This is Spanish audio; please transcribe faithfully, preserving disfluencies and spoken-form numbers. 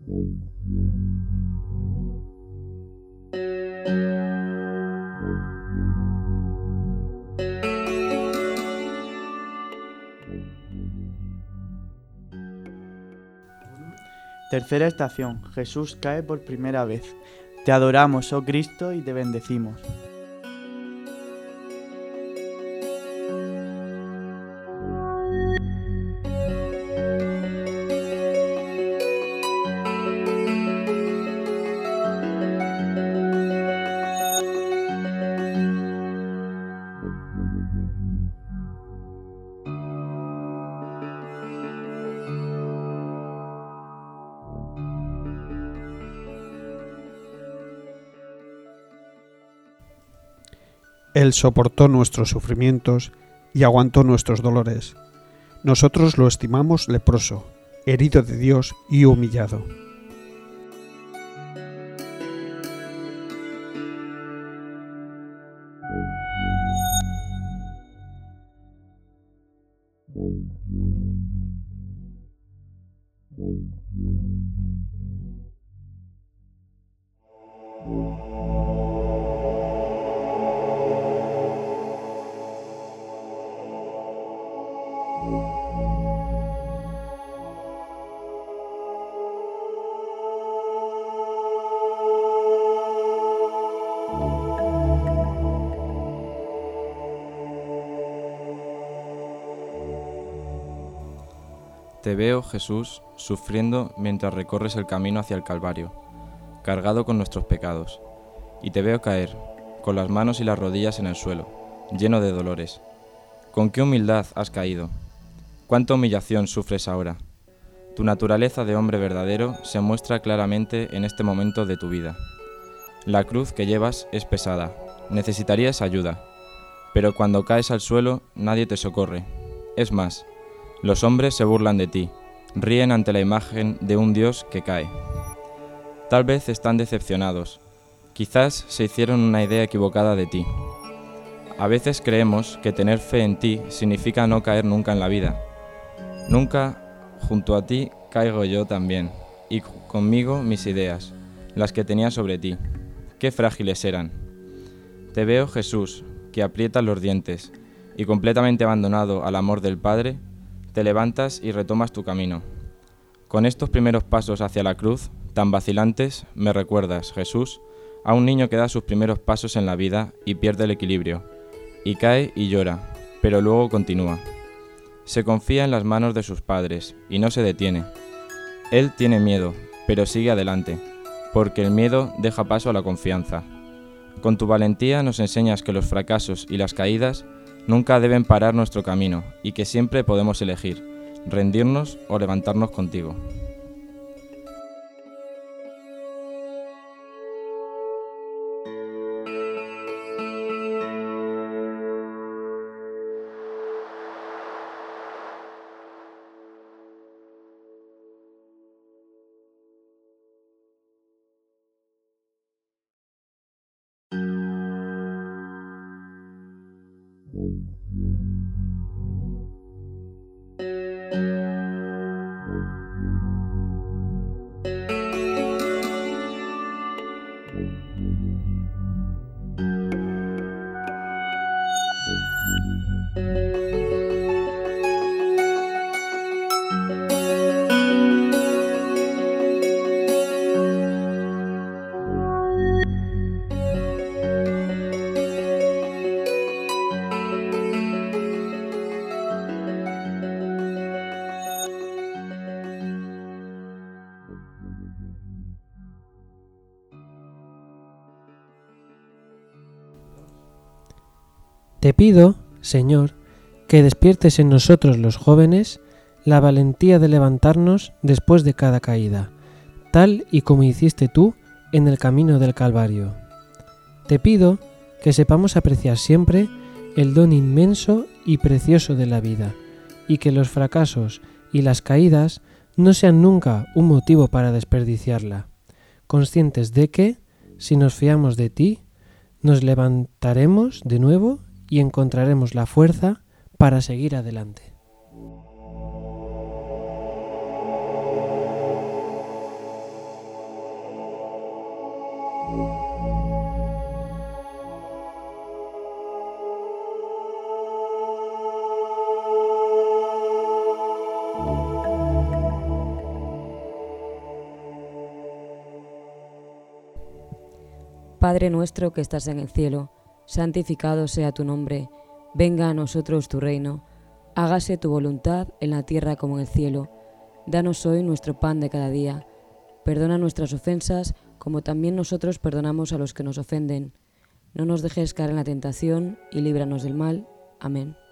Tercera estación. Jesús cae por primera vez. Te adoramos, oh Cristo, y te bendecimos. Él soportó nuestros sufrimientos y aguantó nuestros dolores. Nosotros lo estimamos leproso, herido de Dios y humillado. Te veo, Jesús, sufriendo mientras recorres el camino hacia el Calvario, cargado con nuestros pecados, y te veo caer, con las manos y las rodillas en el suelo, lleno de dolores. ¿Con qué humildad has caído? ¿Cuánta humillación sufres ahora? Tu naturaleza de hombre verdadero se muestra claramente en este momento de tu vida. La cruz que llevas es pesada, necesitarías ayuda, pero cuando caes al suelo nadie te socorre. Es más, los hombres se burlan de ti, ríen ante la imagen de un Dios que cae. Tal vez están decepcionados, quizás se hicieron una idea equivocada de ti. A veces creemos que tener fe en ti significa no caer nunca en la vida. Nunca junto a ti caigo yo también, y conmigo mis ideas, las que tenía sobre ti. Qué frágiles eran. Te veo, Jesús, que aprietas los dientes, y completamente abandonado al amor del Padre, te levantas y retomas tu camino. Con estos primeros pasos hacia la cruz, tan vacilantes, me recuerdas, Jesús, a un niño que da sus primeros pasos en la vida y pierde el equilibrio, y cae y llora, pero luego continúa. Se confía en las manos de sus padres y no se detiene. Él tiene miedo, pero sigue adelante, porque el miedo deja paso a la confianza. Con tu valentía nos enseñas que los fracasos y las caídas nunca deben parar nuestro camino y que siempre podemos elegir, rendirnos o levantarnos contigo. Te pido, Señor, que despiertes en nosotros los jóvenes la valentía de levantarnos después de cada caída, tal y como hiciste tú en el camino del Calvario. Te pido que sepamos apreciar siempre el don inmenso y precioso de la vida, y que los fracasos y las caídas no sean nunca un motivo para desperdiciarla, conscientes de que, si nos fiamos de ti, nos levantaremos de nuevo y encontraremos la fuerza para seguir adelante. Padre nuestro que estás en el cielo, santificado sea tu nombre, venga a nosotros tu reino, hágase tu voluntad en la tierra como en el cielo. Danos hoy nuestro pan de cada día, perdona nuestras ofensas como también nosotros perdonamos a los que nos ofenden. No nos dejes caer en la tentación y líbranos del mal. Amén.